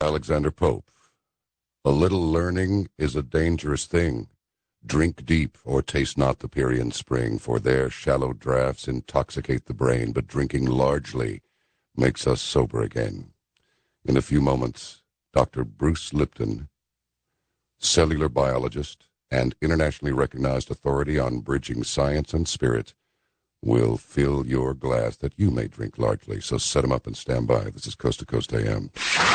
Alexander Pope. A little learning is a dangerous thing. Drink deep, or taste not the Pierian spring, for their shallow draughts intoxicate the brain, but drinking largely makes us sober again. In a few moments, Dr. Bruce Lipton, cellular biologist and internationally recognized authority on bridging science and spirit, will fill your glass that you may drink largely. So set 'em up and stand by. This is Coast to Coast AM.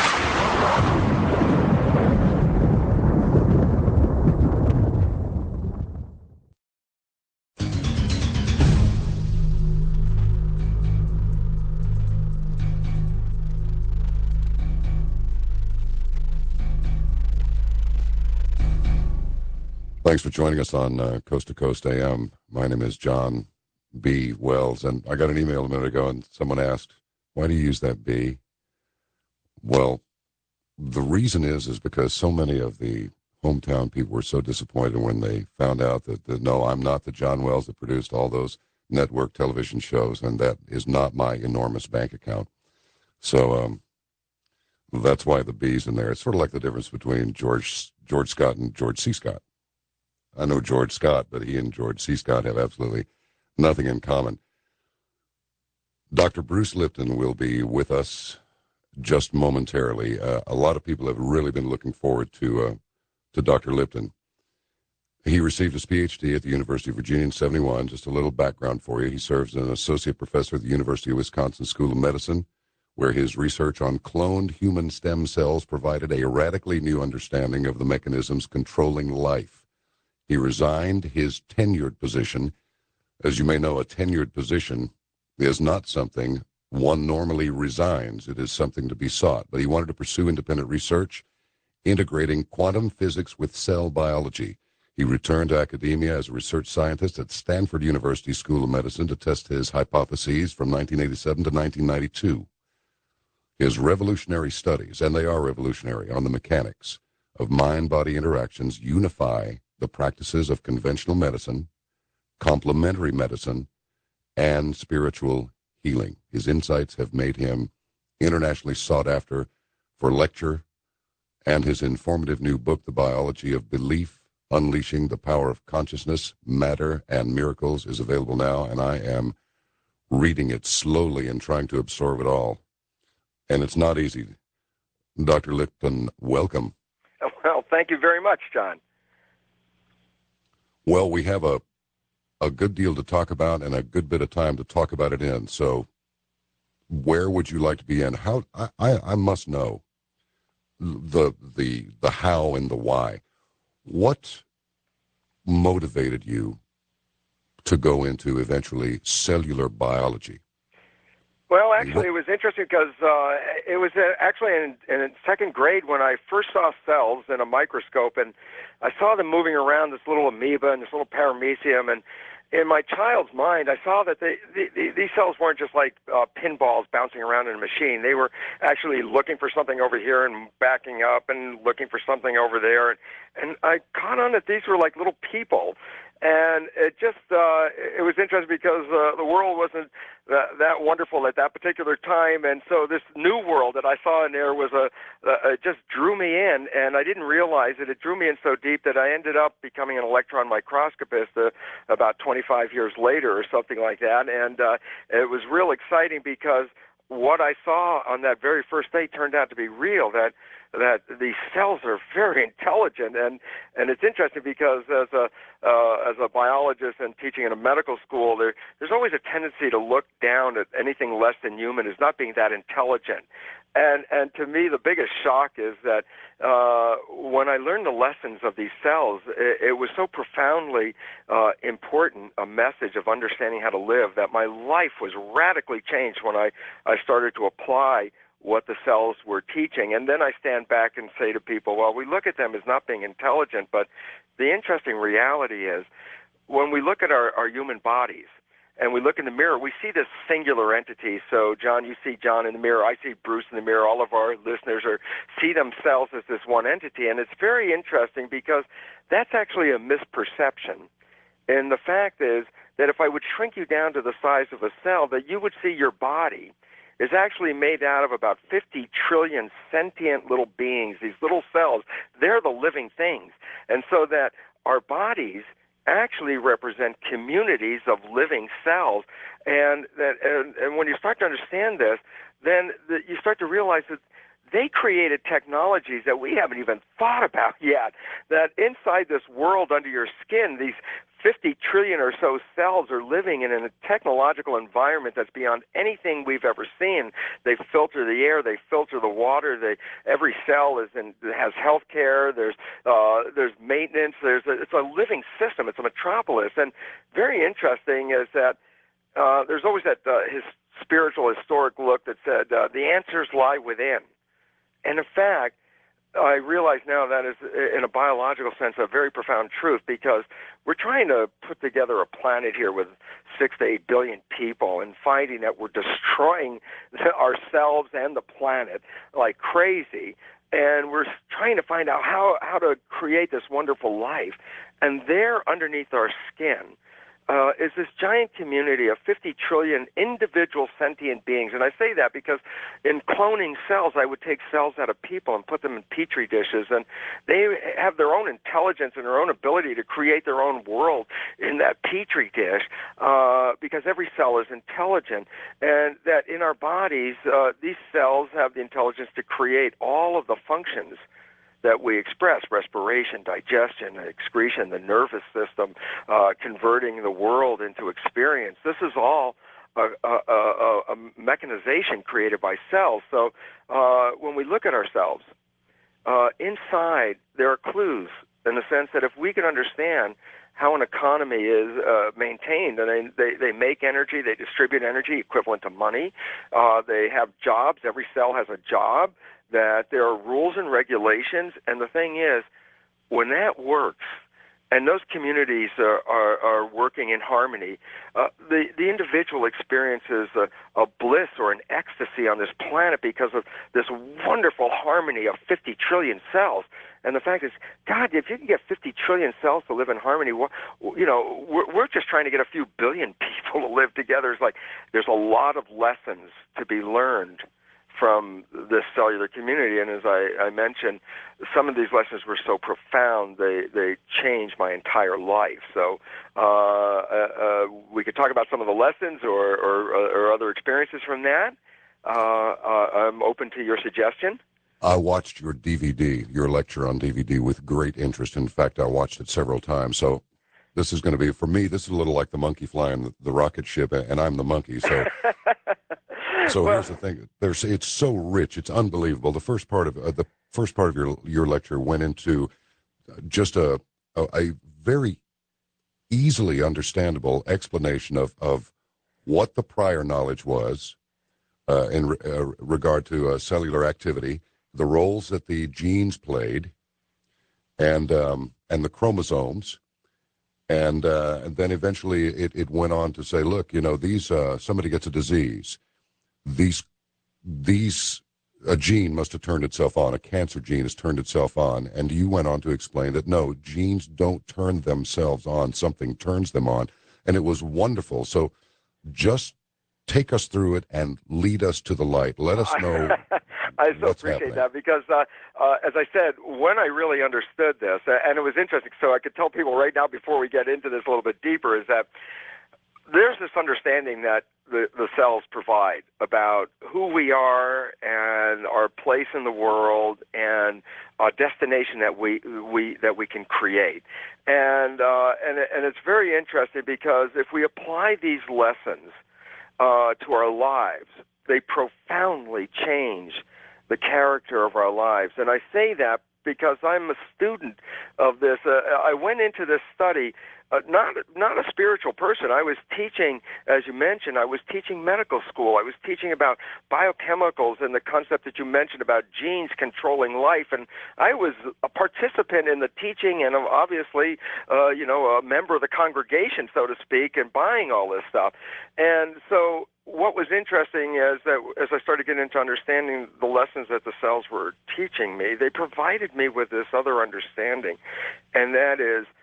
Thanks for joining us on Coast to Coast AM. My name is John B. Wells, and I got an email a minute ago, and someone asked, why do you use that B? Well, the reason is because so many of the hometown people were so disappointed when they found out that, no, I'm not the John Wells that produced all those network television shows, and that is not my enormous bank account. So that's why the B's in there. It's sort of like the difference between George Scott and George C. Scott. I know George Scott, but he and George C. Scott have absolutely nothing in common. Dr. Bruce Lipton will be with us just momentarily. A lot of people have really been looking forward to Dr. Lipton. He received his Ph.D. at the University of Virginia in 1971. Just a little background for you. He serves as an associate professor at the University of Wisconsin School of Medicine, where his research on cloned human stem cells provided a radically new understanding of the mechanisms controlling life. He resigned his tenured position. As you may know, a tenured position is not something one normally resigns. It is something to be sought. But he wanted to pursue independent research, integrating quantum physics with cell biology. He returned to academia as a research scientist at Stanford University School of Medicine to test his hypotheses from 1987 to 1992. His revolutionary studies, and they are revolutionary, on the mechanics of mind-body interactions unify the practices of conventional medicine, complementary medicine, and spiritual healing. His insights have made him internationally sought after for lecture, and his informative new book, The Biology of Belief, Unleashing the Power of Consciousness, Matter, and Miracles, is available now, and I am reading it slowly and trying to absorb it all. And it's not easy. Dr. Lipton, welcome. Well, thank you very much, John. Well, we have a good deal to talk about and a good bit of time to talk about it in. So where would you like to begin? How I must know the how and the why. What motivated you to go into eventually cellular biology? Well, actually, it was interesting because it was actually in second grade when I first saw cells in a microscope, and I saw them moving around, this little amoeba and this little paramecium, and in my child's mind, I saw that these cells weren't just like pinballs bouncing around in a machine. They were actually looking for something over here and backing up and looking for something over there, and I caught on that these were like little people. And it just, it was interesting because the world wasn't that wonderful at that particular time. And so this new world that I saw in there was it just drew me in. And I didn't realize it. It drew me in so deep that I ended up becoming an electron microscopist about 25 years later or something like that. And it was real exciting because what I saw on that very first day turned out to be real, that these cells are very intelligent, and it's interesting because as a biologist and teaching in a medical school, there's always a tendency to look down at anything less than human as not being that intelligent. And to me, the biggest shock is that when I learned the lessons of these cells, it was so profoundly important, a message of understanding how to live, that my life was radically changed when I started to apply what the cells were teaching. And then I stand back and say to people, well, we look at them as not being intelligent, but the interesting reality is when we look at our human bodies and we look in the mirror, we see this singular entity. So, John, you see John in the mirror, I see Bruce in the mirror, all of our listeners see themselves as this one entity. And it's very interesting because that's actually a misperception. And the fact is that if I would shrink you down to the size of a cell, that you would see your body is actually made out of about 50 trillion sentient little beings, these little cells. They're the living things. And so that our bodies actually represent communities of living cells. And when you start to understand this, then you start to realize that they created technologies that we haven't even thought about yet, that inside this world under your skin, these 50 trillion or so cells are living in a technological environment that's beyond anything we've ever seen. They filter the air, they filter the water. Every cell has health care. There's maintenance. It's a living system. It's a metropolis. And very interesting is that there's always that spiritual, historic look that said the answers lie within. And in fact, I realize now that is, in a biological sense, a very profound truth, because we're trying to put together a planet here with 6 to 8 billion people and finding that we're destroying ourselves and the planet like crazy. And we're trying to find out how to create this wonderful life. And there underneath our skin is this giant community of 50 trillion individual sentient beings. And I say that because in cloning cells, I would take cells out of people and put them in petri dishes, and they have their own intelligence and their own ability to create their own world in that petri dish, because every cell is intelligent. And that in our bodies, these cells have the intelligence to create all of the functions that we express: respiration, digestion, excretion, the nervous system, converting the world into experience. This is all a mechanization created by cells. So when we look at ourselves, inside there are clues, in the sense that if we can understand how an economy is maintained, and they make energy, they distribute energy equivalent to money, they have jobs, every cell has a job, that there are rules and regulations. And the thing is, when that works, and those communities are working in harmony, the individual experiences a bliss or an ecstasy on this planet because of this wonderful harmony of 50 trillion cells. And the fact is, God, if you can get 50 trillion cells to live in harmony, we're just trying to get a few billion people to live together. It's like there's a lot of lessons to be learned from this cellular community. And as I mentioned, some of these lessons were so profound, they changed my entire life. So we could talk about some of the lessons or other experiences from that. I'm open to your suggestion. I watched your DVD, your lecture on DVD, with great interest. In fact, I watched it several times. So this is going to be, for me, this is a little like the monkey flying the rocket ship, and I'm the monkey. So So here's the thing: it's so rich, it's unbelievable. The first part of your lecture went into just a very easily understandable explanation of what the prior knowledge was in regard to cellular activity, the roles that the genes played, and the chromosomes. And then eventually it went on to say, look, these somebody gets a disease. A gene must have turned itself on. A cancer gene has turned itself on. And you went on to explain that, no, genes don't turn themselves on. Something turns them on. And it was wonderful. So just take us through it and lead us to the light. Let us know. I so appreciate that, because, as I said, when I really understood this, and it was interesting, so I could tell people right now before we get into this a little bit deeper, is that there's this understanding that the cells provide about who we are and our place in the world and a destination that we can create. And it's very interesting, because if we apply these lessons to our lives, they profoundly change the character of our lives. And I say that because I'm a student of this. I went into this study not a spiritual person. I was teaching, as you mentioned, I was teaching medical school. I was teaching about biochemicals and the concept that you mentioned about genes controlling life. And I was a participant in the teaching, and obviously, a member of the congregation, so to speak, and buying all this stuff. And so what was interesting is that as I started getting into understanding the lessons that the cells were teaching me, they provided me with this other understanding, and that is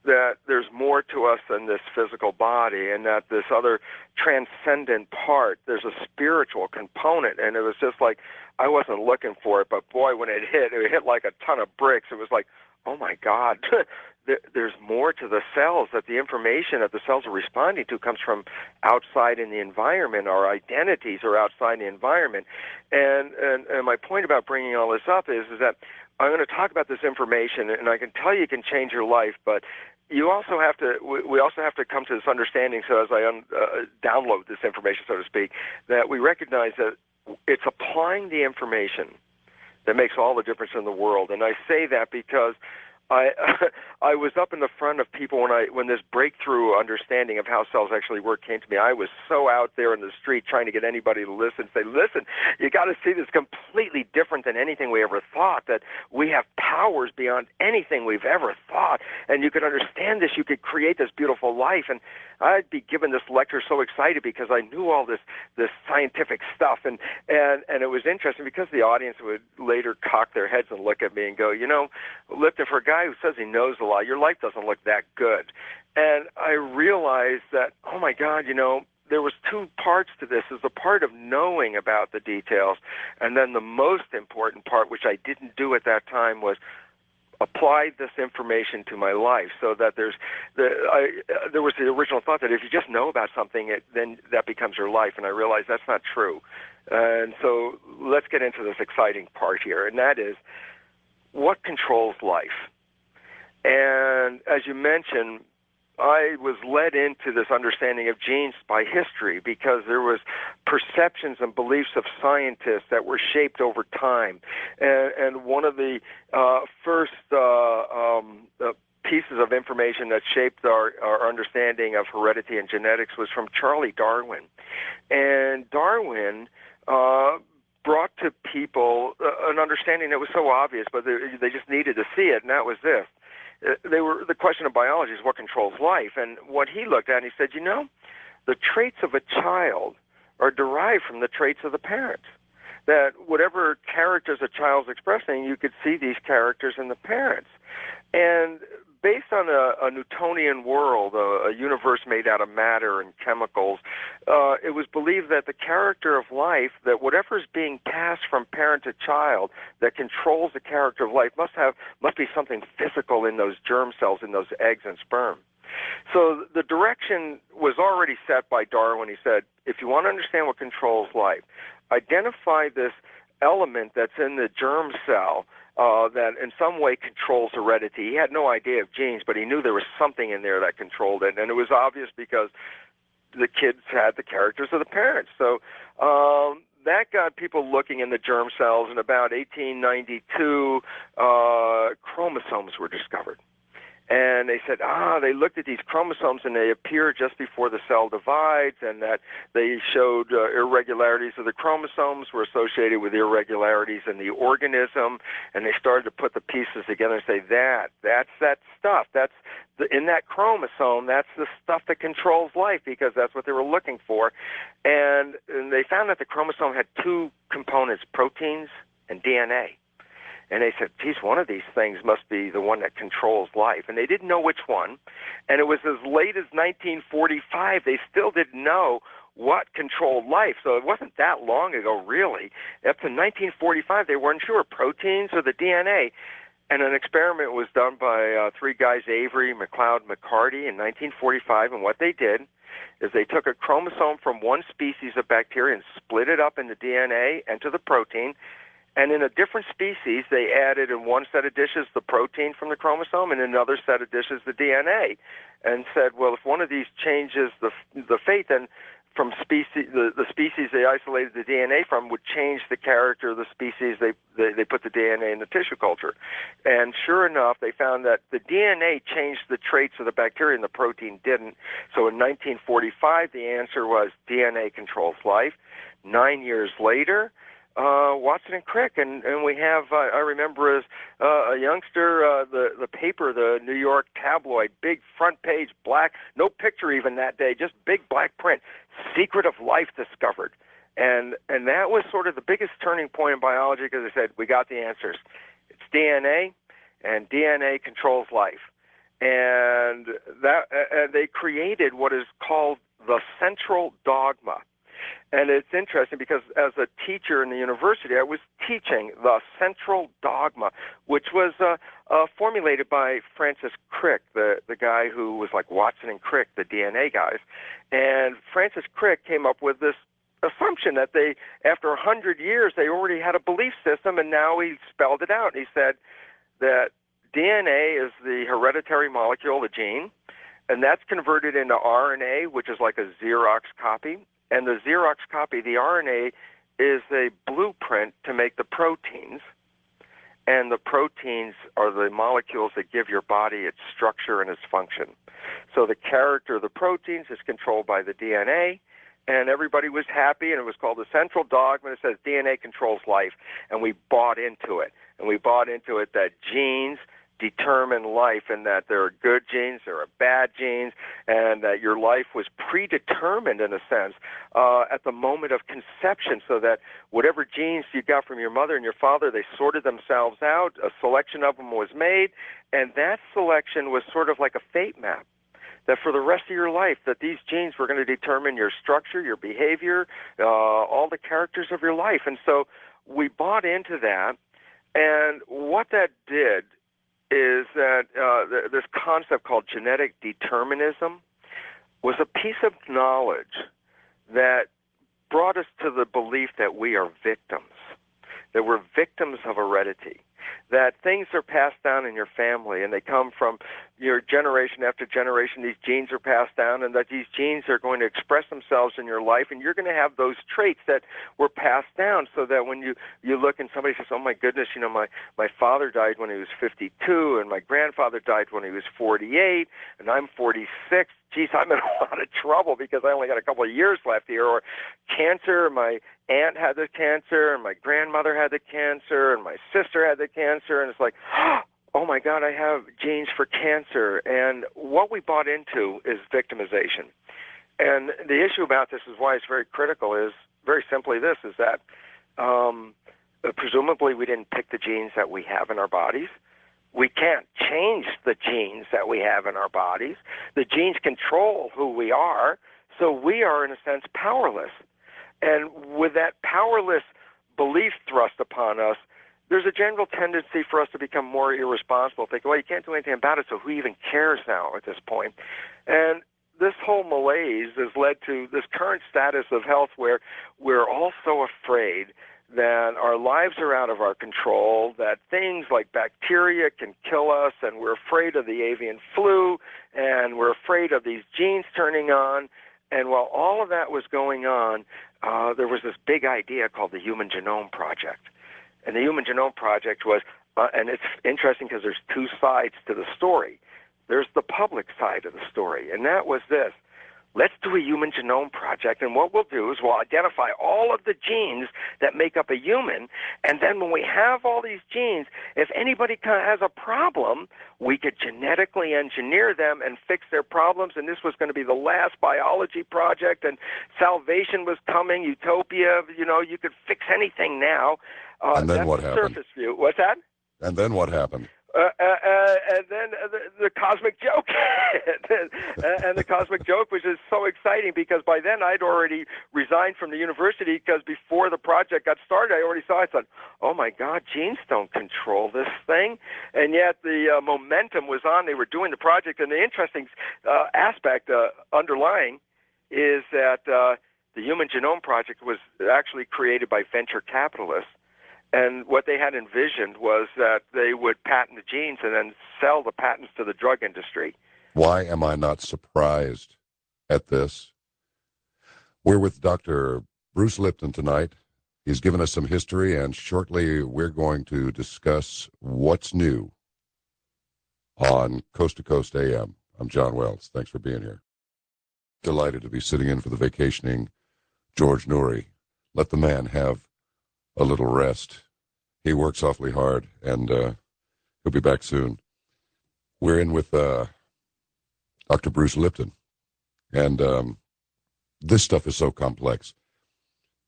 that there's more to us than this physical body, and that this other transcendent part, there's a spiritual component. And it was just like, I wasn't looking for it, but boy, when it hit like a ton of bricks. It was like, oh my God, there's more to the cells, that the information that the cells are responding to comes from outside in the environment. Our identities are outside the environment. And my point about bringing all this up is that I'm going to talk about this information, and I can tell you it can change your life, but you also have to, we also have to come to this understanding, so as I download this information, so to speak, that we recognize that it's applying the information that makes all the difference in the world. And I say that because I was up in the front of people when this breakthrough understanding of how cells actually work came to me. I was so out there in the street trying to get anybody to listen, say, listen, you got to see this completely different than anything we ever thought, that we have powers beyond anything we've ever thought, and you could understand this, you could create this beautiful life. And I'd be giving this lecture so excited because I knew all this scientific stuff, and it was interesting because the audience would later cock their heads and look at me and go, you know, Lipton, for a guy who says he knows a lot, your life doesn't look that good. And I realized that, oh my God, you know, there was two parts to this. There's the part of knowing about the details, and then the most important part, which I didn't do at that time, was apply this information to my life. So that there was the original thought that if you just know about something, then that becomes your life. And I realized that's not true. And so let's get into this exciting part here, and that is what controls life. And as you mentioned, I was led into this understanding of genes by history because there was perceptions and beliefs of scientists that were shaped over time. And one of the first pieces of information that shaped our understanding of heredity and genetics was from Charles Darwin. And Darwin brought to people an understanding that was so obvious, but they just needed to see it, and that was this. The question of biology is what controls life. And what he looked at, he said, you know, the traits of a child are derived from the traits of the parents. That whatever characters a child's expressing, you could see these characters in the parents. And based on a Newtonian world, a universe made out of matter and chemicals, it was believed that the character of life, that whatever is being passed from parent to child that controls the character of life must be something physical in those germ cells, in those eggs and sperm. So the direction was already set by Darwin. He said, if you want to understand what controls life, identify this element that's in the germ cell that in some way controls heredity. He had no idea of genes, but he knew there was something in there that controlled it. And it was obvious because the kids had the characters of the parents. So that got people looking in the germ cells. In about 1892, chromosomes were discovered. And they said, they looked at these chromosomes and they appear just before the cell divides, and that they showed irregularities of the chromosomes were associated with irregularities in the organism, and they started to put the pieces together and say, that's that stuff. In that chromosome, that's the stuff that controls life, because that's what they were looking for. And they found that the chromosome had two components, proteins and DNA. And they said, geez, one of these things must be the one that controls life. And they didn't know which one. And it was as late as 1945, they still didn't know what controlled life. So it wasn't that long ago, really. Up to 1945, they weren't sure, proteins or the DNA. And an experiment was done by three guys, Avery, McLeod, McCarty, in 1945. And what they did is they took a chromosome from one species of bacteria and split it up into DNA and to the protein. And in a different species, they added in one set of dishes the protein from the chromosome, and in another set of dishes the DNA, and said, well, if one of these changes the fate, then from the species they isolated the DNA from would change the character of the species they put the DNA in the tissue culture. And sure enough, they found that the DNA changed the traits of the bacteria and the protein didn't. So in 1945, the answer was DNA controls life. 9 years later, Watson and Crick, and we have, I remember as a youngster, the paper, the New York tabloid, big front page, black, no picture even that day, just big black print, Secret of Life discovered. And that was sort of the biggest turning point in biology, because they said, we got the answers. It's DNA, and DNA controls life. and they created what is called the central dogma. And it's interesting because as a teacher in the university, I was teaching the central dogma, which was formulated by Francis Crick, the guy who was like Watson and Crick, the DNA guys. And Francis Crick came up with this assumption that they, after 100 years, they already had a belief system, and now he spelled it out. He said that DNA is the hereditary molecule, the gene, and that's converted into RNA, which is like a Xerox copy. And the Xerox copy, the RNA, is a blueprint to make the proteins. And the proteins are the molecules that give your body its structure and its function. So the character of the proteins is controlled by the DNA, and everybody was happy, and it was called the central dogma. It says DNA controls life, and we bought into it. And we bought into it that genes determine life, and that there are good genes, there are bad genes, and that your life was predetermined in a sense at the moment of conception, so that whatever genes you got from your mother and your father, they sorted themselves out, a selection of them was made, and that selection was sort of like a fate map, that for the rest of your life, that these genes were going to determine your structure, your behavior, all the characters of your life. And so we bought into that, and what that did is that this concept called genetic determinism was a piece of knowledge that brought us to the belief that we are victims, that we're victims of heredity, that things are passed down in your family, and they come from your generation after generation. These genes are passed down, and that these genes are going to express themselves in your life, and you're going to have those traits that were passed down, so that when you look and somebody says, oh my goodness, my father died when he was 52, and my grandfather died when he was 48, and I'm 46. Geez, I'm in a lot of trouble because I only got a couple of years left here. Or cancer, my aunt had the cancer, and my grandmother had the cancer, and my sister had the cancer, and it's like, oh my God, I have genes for cancer. And what we bought into is victimization. And the issue about this is why it's very critical is very simply this, is that presumably we didn't pick the genes that we have in our bodies. We can't change the genes that we have in our bodies. The genes control who we are, so we are, in a sense, powerless. And with that powerless belief thrust upon us, there's a general tendency for us to become more irresponsible, think, well, you can't do anything about it, so who even cares now at this point? And this whole malaise has led to this current status of health where we're all so afraid that our lives are out of our control, that things like bacteria can kill us, and we're afraid of the avian flu, and we're afraid of these genes turning on. And while all of that was going on, there was this big idea called the Human Genome Project. And the Human Genome Project was, and it's interesting because there's two sides to the story. There's the public side of the story, and that was this. Let's do a Human Genome Project, and what we'll do is we'll identify all of the genes that make up a human, and then when we have all these genes, if anybody has a problem, we could genetically engineer them and fix their problems, and this was going to be the last biology project, and salvation was coming, utopia, you could fix anything now. And then what happened? Surface view. What's that? And then what happened? And then the cosmic joke. And the cosmic joke was just so exciting because by then I'd already resigned from the university, because before the project got started, I already saw, I thought, oh my God, genes don't control this thing. And yet the momentum was on. They were doing the project. And the interesting aspect underlying is that the Human Genome Project was actually created by venture capitalists. And what they had envisioned was that they would patent the genes and then sell the patents to the drug industry. Why am I not surprised at this? We're with Dr. Bruce Lipton tonight. He's given us some history, and shortly we're going to discuss what's new on Coast to Coast AM. I'm John Wells. Thanks for being here. Delighted to be sitting in for the vacationing George Noory. Let the man have a little rest. He works awfully hard, and he'll be back soon. We're in with Dr. Bruce Lipton, and this stuff is so complex,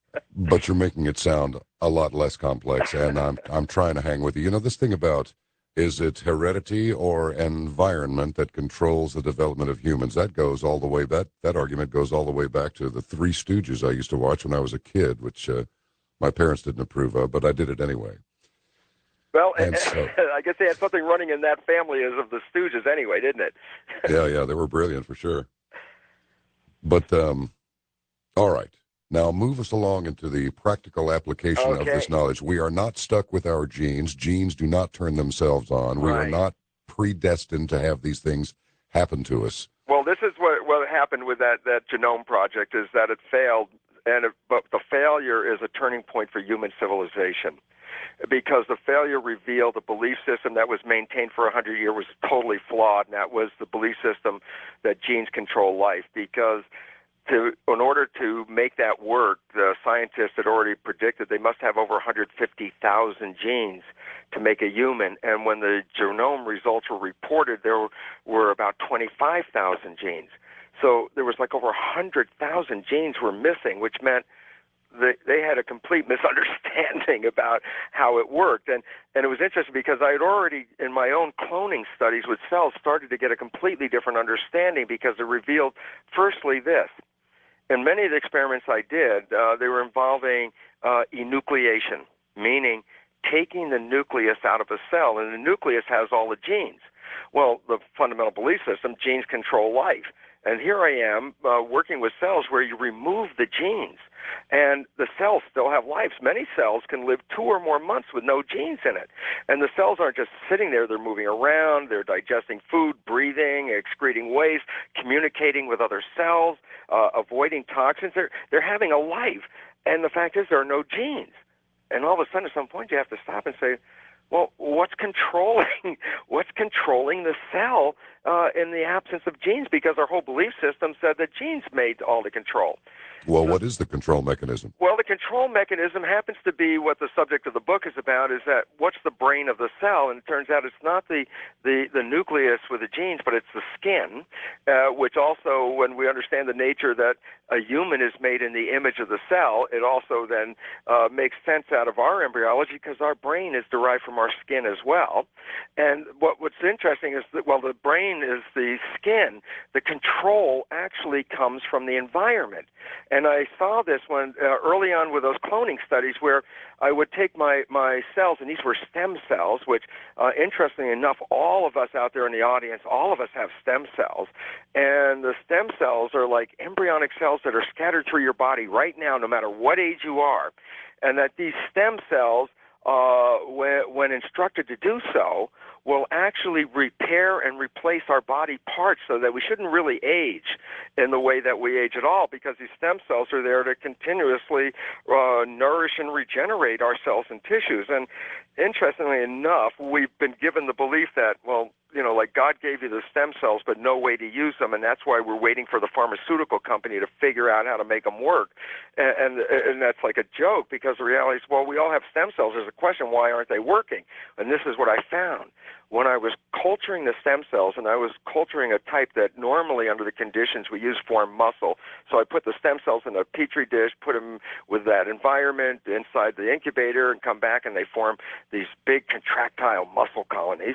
but you're making it sound a lot less complex, and I'm trying to hang with you. This thing about Is it heredity or environment that controls the development of humans? That goes all the way back. That argument goes all the way back to the Three Stooges I used to watch when I was a kid, which my parents didn't approve of, but I did it anyway. Well, And so, I guess they had something running in that family as of the Stooges anyway, didn't it? yeah, they were brilliant for sure. But, all right. Now move us along into the practical application of this knowledge. We are not stuck with our genes. Genes do not turn themselves on. We are not predestined to have these things happen to us. Well, this is what happened with that genome project, is that it failed, but the failure is a turning point for human civilization, because the failure revealed a belief system that was maintained for 100 years was totally flawed, and that was the belief system that genes control life. Because in order to make that work, the scientists had already predicted they must have over 150,000 genes to make a human. And when the genome results were reported, there were about 25,000 genes. So there was like over 100,000 genes were missing, which meant they had a complete misunderstanding about how it worked. And it was interesting because I had already, in my own cloning studies with cells, started to get a completely different understanding, because it revealed, firstly, this. In many of the experiments I did, they were involving enucleation, meaning taking the nucleus out of a cell, and the nucleus has all the genes. Well, the fundamental belief system, genes control life. And here I am working with cells where you remove the genes, and the cells still have lives. Many cells can live 2 or more months with no genes in it. And the cells aren't just sitting there. They're moving around. They're digesting food, breathing, excreting waste, communicating with other cells, avoiding toxins. They're having a life. And the fact is there are no genes. And all of a sudden, at some point, you have to stop and say, well, what's controlling the cell in the absence of genes? Because our whole belief system said that genes made all the control. Well, what is the control mechanism? Well, the control mechanism happens to be what the subject of the book is about, is that what's the brain of the cell? And it turns out it's not the nucleus with the genes, but it's the skin, which also, when we understand the nature that a human is made in the image of the cell, it also then makes sense out of our embryology, because our brain is derived from our skin as well. And what's interesting is that, while the brain is the skin, the control actually comes from the environment. And I saw this when early on with those cloning studies, where I would take my cells, and these were stem cells, which, interestingly enough, all of us out there in the audience, all of us have stem cells. And the stem cells are like embryonic cells that are scattered through your body right now, no matter what age you are. And that these stem cells, when instructed to do so, will actually repair and replace our body parts, so that we shouldn't really age in the way that we age at all, because these stem cells are there to continuously nourish and regenerate our cells and tissues. And interestingly enough, we've been given the belief that, well, like God gave you the stem cells, but no way to use them, and that's why we're waiting for the pharmaceutical company to figure out how to make them work. And that's like a joke, because the reality is, well, we all have stem cells. There's a question, why aren't they working? And this is what I found. When I was culturing the stem cells, and I was culturing a type that normally, under the conditions we use, form muscle. So I put the stem cells in a petri dish, put them with that environment inside the incubator, and come back, and they form these big contractile muscle colonies.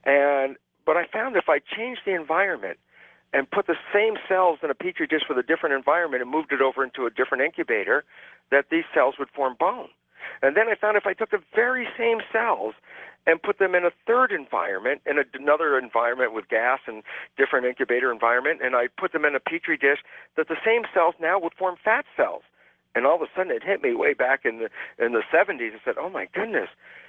But I found if I changed the environment and put the same cells in a petri dish with a different environment and moved it over into a different incubator, that these cells would form bone. And then I found if I took the very same cells and put them in a third environment, in another environment with gas and different incubator environment, and I put them in a petri dish, that the same cells now would form fat cells. And all of a sudden it hit me way back in the 70s. I said, oh my goodness,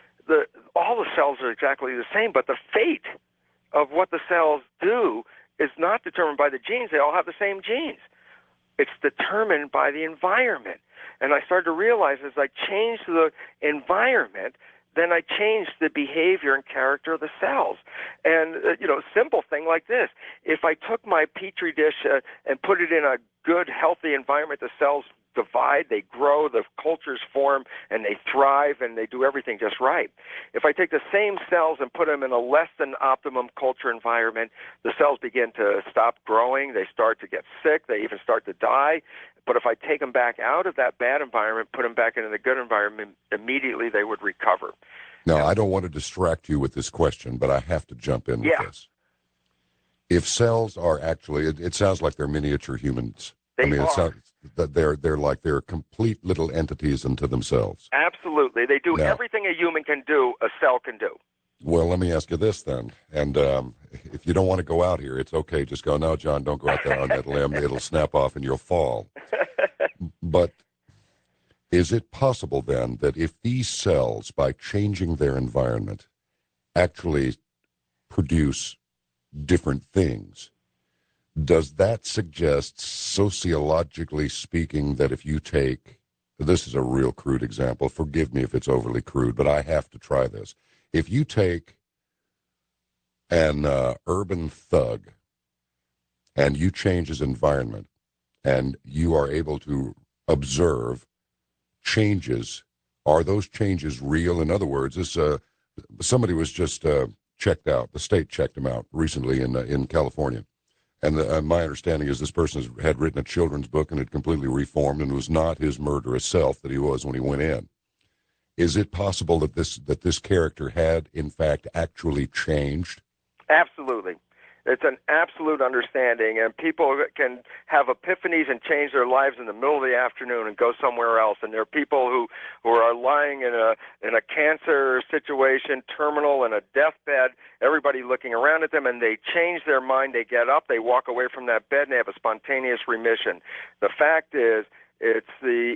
all the cells are exactly the same, but the fate of what the cells do is not determined by the genes. They all have the same genes. It's determined by the environment. And I started to realize, as I changed the environment, then I changed the behavior and character of the cells. And, simple thing like this. If I took my petri dish and put it in a good, healthy environment, the cells divide, they grow, the cultures form, and they thrive, and they do everything just right. If I take the same cells and put them in a less than optimum culture environment, the cells begin to stop growing, they start to get sick, they even start to die. But if I take them back out of that bad environment, put them back into the good environment, immediately they would recover. Now, I don't want to distract you with this question, but I have to jump in with this. If cells are actually, it sounds like they're miniature humans. They are. It sounds that they're complete little entities unto themselves. Absolutely. They do everything a human can do, a cell can do. Well, let me ask you this then. And if you don't want to go out here, it's okay. Just go, no, John, don't go out there on that limb. It'll snap off and you'll fall. But is it possible then that if these cells, by changing their environment, actually produce different things, does that suggest, sociologically speaking, that if you take, this is a real crude example, forgive me if it's overly crude, but I have to try this. If you take an urban thug and you change his environment and you are able to observe changes, are those changes real? In other words, somebody was just checked out, the state checked him out recently in California. And my understanding is this person had written a children's book and had completely reformed and was not his murderous self that he was when he went in. Is it possible that this character had, in fact, actually changed? Absolutely. It's an absolute understanding, and people can have epiphanies and change their lives in the middle of the afternoon and go somewhere else. And there are people who are lying in a cancer situation, terminal, in a deathbed, everybody looking around at them, and they change their mind. They get up, they walk away from that bed, and they have a spontaneous remission. The fact is, it's the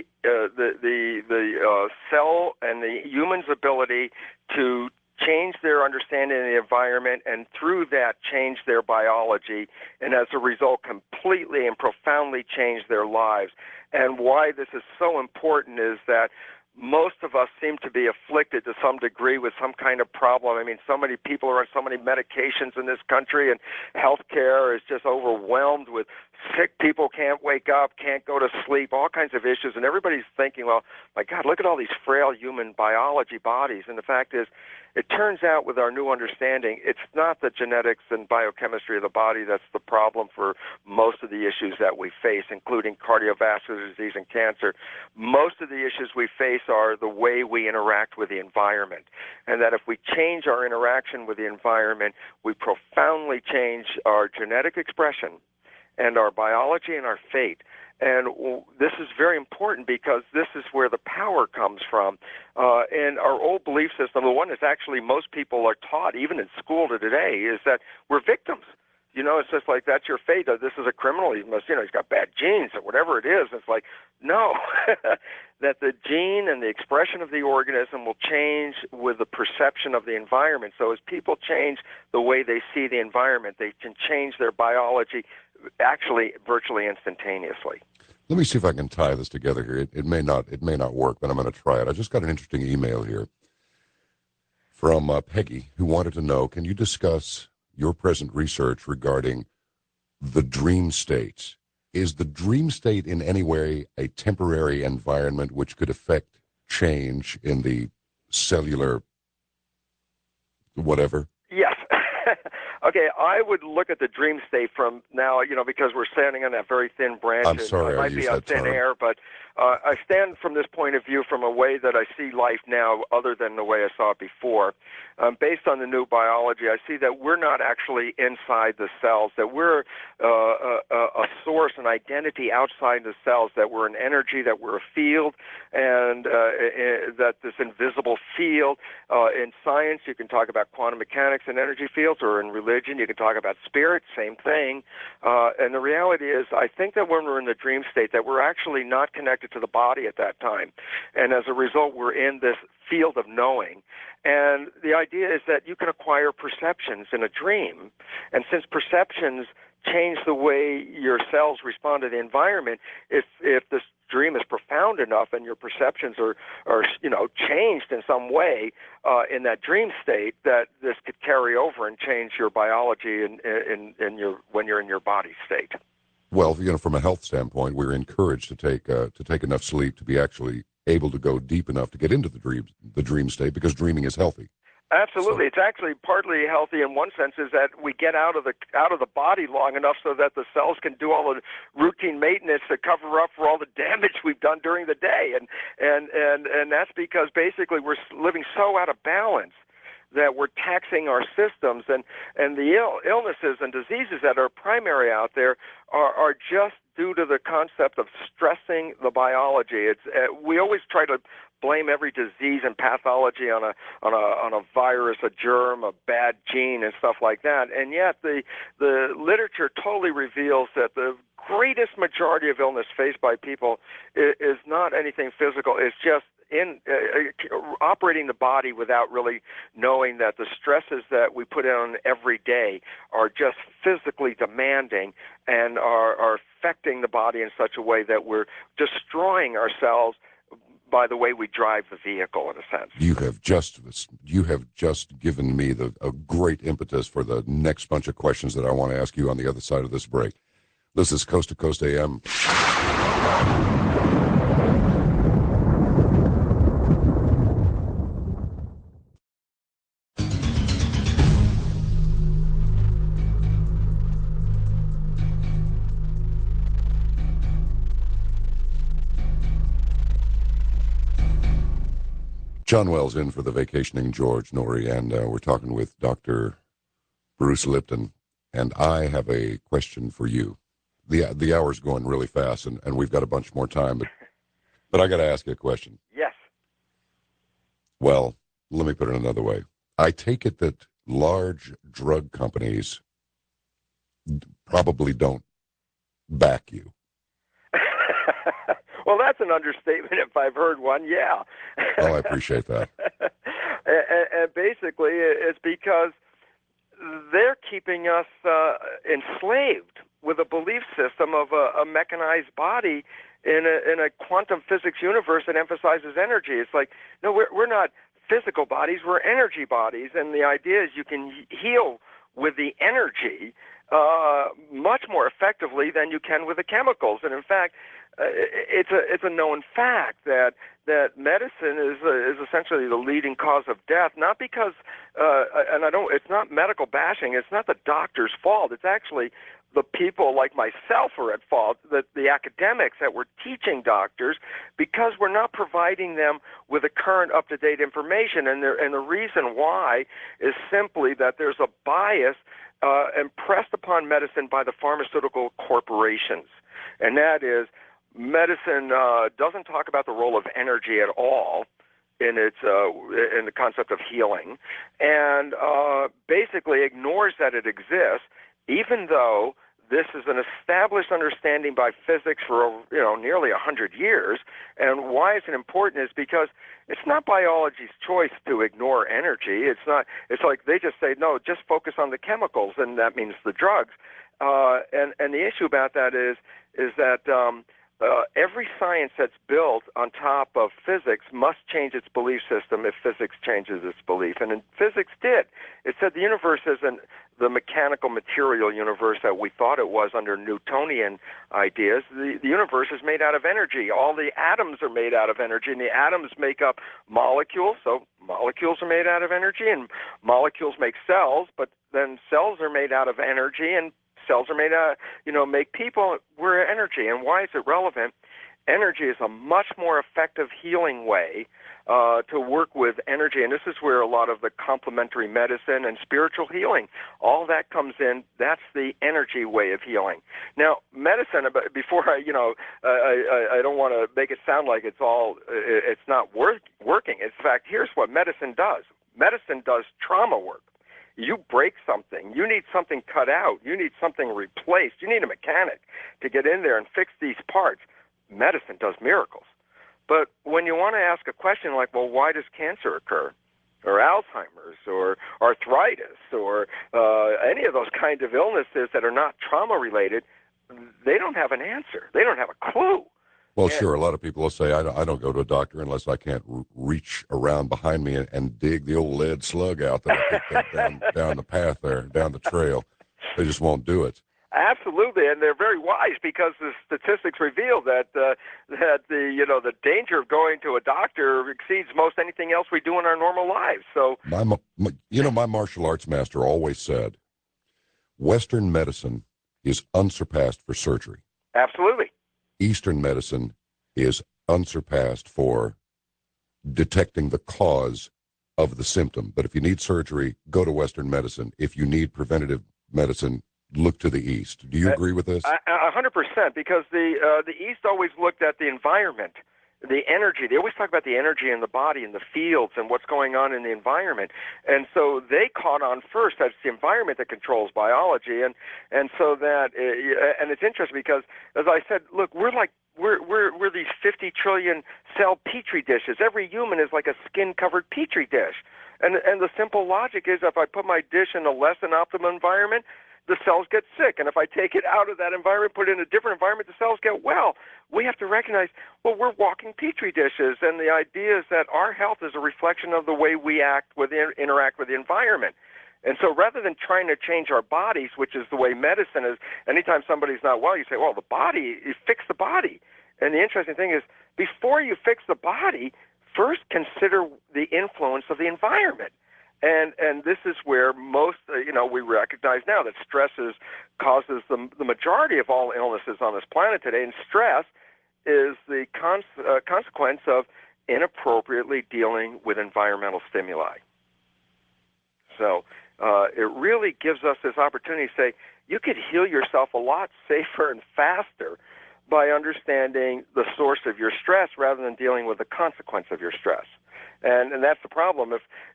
cell and the human's ability to change their understanding of the environment, and through that change their biology, and as a result completely and profoundly change their lives. And why this is so important is that most of us seem to be afflicted to some degree with some kind of problem. I mean, so many people are on so many medications in this country, and healthcare is just overwhelmed with sick people, can't wake up, can't go to sleep, all kinds of issues. And everybody's thinking, well, my God, look at all these frail human biology bodies. And the fact is, it turns out with our new understanding, it's not the genetics and biochemistry of the body that's the problem for most of the issues that we face, including cardiovascular disease and cancer. Most of the issues we face are the way we interact with the environment. And that if we change our interaction with the environment, we profoundly change our genetic expression and our biology and our fate. And this is very important because this is where the power comes from. And our old belief system, the one that actually most people are taught, even in school today, is that we're victims. You know, it's just like, that's your fate. This is a criminal. He must, he's got bad genes or whatever it is. It's like, no, that the gene and the expression of the organism will change with the perception of the environment. So as people change the way they see the environment, they can change their biology actually virtually instantaneously. Let me see if I can tie this together here. It may not work, but I'm going to try it. I just got an interesting email here from Peggy, who wanted to know, can you discuss your present research regarding the dream states? Is the dream state in any way a temporary environment which could affect change in the cellular whatever? Yes. Okay, I would look at the dream state from now, because we're standing on that very thin branch. I'm sorry, it might be on thin air, but I stand from this point of view from a way that I see life now other than the way I saw it before. Based on the new biology, I see that we're not actually inside the cells, that we're a source, an identity outside the cells, that we're an energy, that we're a field, and that this invisible field, in science you can talk about quantum mechanics and energy fields, or in religion you can talk about spirit, same thing. And the reality is, I think that when we're in the dream state, that we're actually not connected to the body at that time. And as a result, we're in this field of knowing. And the idea is that you can acquire perceptions in a dream. And since perceptions change the way your cells respond to the environment, if this dream is profound enough and your perceptions are changed in some way in that dream state, that this could carry over and change your biology when you're in your body state. Well, from a health standpoint, we're encouraged to take enough sleep to be actually able to go deep enough to get into the dream state, because dreaming is healthy. Absolutely, So, it's actually partly healthy in one sense, is that we get out of the body long enough so that the cells can do all the routine maintenance to cover up for all the damage we've done during the day, and that's because basically we're living so out of balance that we're taxing our systems, and the illnesses and diseases that are primary out there are just due to the concept of stressing the biology. It's we always try to blame every disease and pathology on a virus, a germ, a bad gene, and stuff like that. And yet the literature totally reveals that the greatest majority of illness faced by people is not anything physical. It's just in operating the body without really knowing that the stresses that we put on every day are just physically demanding and are affecting the body in such a way that we're destroying ourselves by the way we drive the vehicle, in a sense. you have just given me a great impetus for the next bunch of questions that I want to ask you on the other side of this break. This is Coast to Coast AM. John Wells in for the vacationing George Norrie, and we're talking with Dr. Bruce Lipton, and I have a question for you. The hour's going really fast, and we've got a bunch more time, but I got to ask you a question. Yes. Well, let me put it another way. I take it that large drug companies probably don't back you. Well, that's an understatement if I've heard one, yeah. Oh, I appreciate that. And basically, it's because they're keeping us enslaved with a belief system of a mechanized body in a quantum physics universe that emphasizes energy. It's like, no, we're not physical bodies, we're energy bodies, and the idea is you can heal with the energy much more effectively than you can with the chemicals. And in fact, it's a known fact that medicine is essentially the leading cause of death, not because it's not medical bashing, it's not the doctor's fault, it's actually the people like myself are at fault, that the academics that we're teaching doctors, because we're not providing them with the current up-to-date information. And the reason why is simply that there's a bias impressed upon medicine by the pharmaceutical corporations, and that is medicine doesn't talk about the role of energy at all in the concept of healing, and basically ignores that it exists, even though this is an established understanding by physics for nearly 100 years. And why it's important is because it's not biology's choice to ignore energy. It's not. It's like they just say, no, just focus on the chemicals, and that means the drugs. And the issue about that is that every science that's built on top of physics must change its belief system if physics changes its belief. And physics did. It said the universe isn't the mechanical material universe that we thought it was under Newtonian ideas. The universe is made out of energy. All the atoms are made out of energy, and the atoms make up molecules. So molecules are made out of energy, and molecules make cells, but then cells are made out of energy, and cells are made out, make people. We're energy. And why is it relevant? Energy is a much more effective healing way to work with energy. And this is where a lot of the complementary medicine and spiritual healing, all that comes in. That's the energy way of healing. Now, medicine, before I don't want to make it sound like it's not working. In fact, here's what medicine does. Medicine does trauma work. You break something, you need something cut out, you need something replaced, you need a mechanic to get in there and fix these parts. Medicine does miracles. But when you want to ask a question like, well, why does cancer occur? Or Alzheimer's, or arthritis, or any of those kinds of illnesses that are not trauma-related, they don't have an answer. They don't have a clue. Well, sure. A lot of people will say, I don't go to a doctor unless I can't reach around behind me and dig the old lead slug out that I picked up down the path there, down the trail. They just won't do it. Absolutely, and they're very wise because the statistics reveal that the danger of going to a doctor exceeds most anything else we do in our normal lives. So, my martial arts master always said, Western medicine is unsurpassed for surgery. absolutely. Eastern medicine is unsurpassed for detecting the cause of the symptom. But if you need surgery, go to Western medicine. If you need preventative medicine, look to the East. Do you agree with this? 100%, because the East always looked at the environment, the energy. They always talk about the energy in the body, in the fields, and what's going on in the environment. And so they caught on first that it's the environment that controls biology, and so that and it's interesting because, as I said, look, we're these 50 trillion cell petri dishes. Every human is like a skin-covered petri dish. And the simple logic is, if I put my dish in a less than optimal environment, the cells get sick. And if I take it out of that environment, put it in a different environment, the cells get well. We have to recognize, well, we're walking petri dishes, and the idea is that our health is a reflection of the way we interact with the environment. And so rather than trying to change our bodies, which is the way medicine is, anytime somebody's not well, you say, well, the body, you fix the body. And the interesting thing is, before you fix the body, first consider the influence of the environment. And this is where most, we recognize now that stress causes the majority of all illnesses on this planet today, and stress is the consequence of inappropriately dealing with environmental stimuli. So it really gives us this opportunity to say, you could heal yourself a lot safer and faster by understanding the source of your stress rather than dealing with the consequence of your stress. And that's the problem.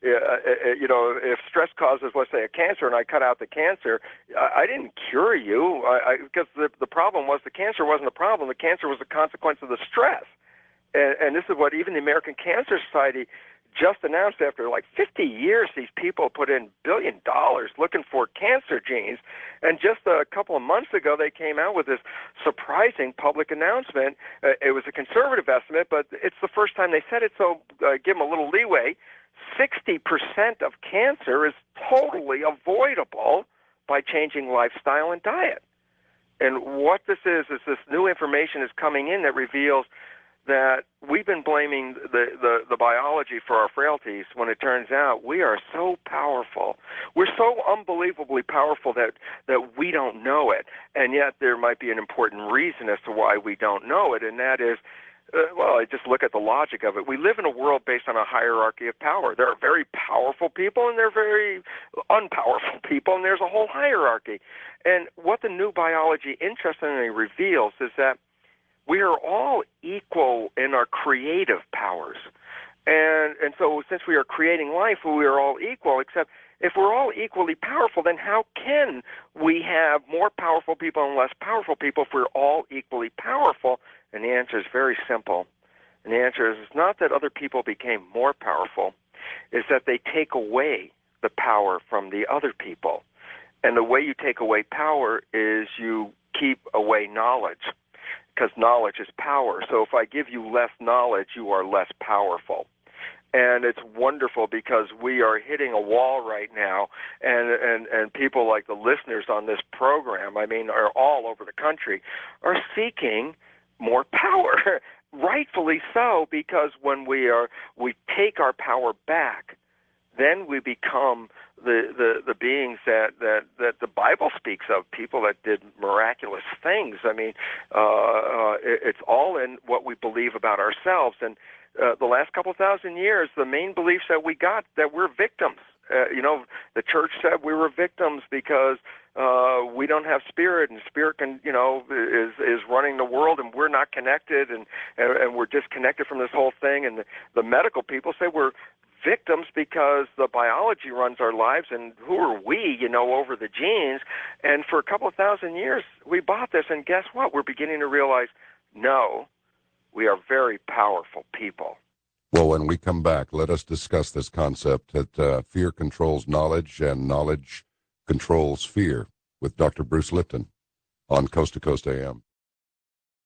If stress causes, let's say, a cancer, and I cut out the cancer, I didn't cure you because the problem was the cancer wasn't the problem. The cancer was the consequence of the stress. And this is what even the American Cancer Society just announced. After like 50 years, these people put in $1 billion looking for cancer genes. And just a couple of months ago, they came out with this surprising public announcement. It was a conservative estimate, but it's the first time they said it, so give them a little leeway. 60% of cancer is totally avoidable by changing lifestyle and diet. And what this is this new information is coming in that reveals that we've been blaming the biology for our frailties when it turns out we are so powerful. We're so unbelievably powerful that we don't know it. And yet there might be an important reason as to why we don't know it, and that is, I just look at the logic of it. We live in a world based on a hierarchy of power. There are very powerful people and there are very unpowerful people, and there's a whole hierarchy. And what the new biology interestingly reveals is that we are all equal in our creative powers. And so since we are creating life, we are all equal, except if we're all equally powerful, then how can we have more powerful people and less powerful people if we're all equally powerful? And the answer is very simple. And the answer is it's not that other people became more powerful, it's that they take away the power from the other people. And the way you take away power is you keep away knowledge, because knowledge is power. So if I give you less knowledge, you are less powerful. And it's wonderful because we are hitting a wall right now, and people like the listeners on this program, are all over the country, are seeking more power. Rightfully so, because when we take our power back, then we become the beings that the Bible speaks of, people that did miraculous things. It's all in what we believe about ourselves. And the last couple thousand years, the main beliefs that we got, that we're victims. The church said we were victims because we don't have spirit, and spirit is running the world, and we're not connected, and we're disconnected from this whole thing. And the medical people say we're victims because the biology runs our lives, and who are we, over the genes? And for a couple of thousand years, we bought this, and guess what? We're beginning to realize, no, we are very powerful people. Well, when we come back, let us discuss this concept that fear controls knowledge and knowledge controls fear with Dr. Bruce Lipton on Coast to Coast AM.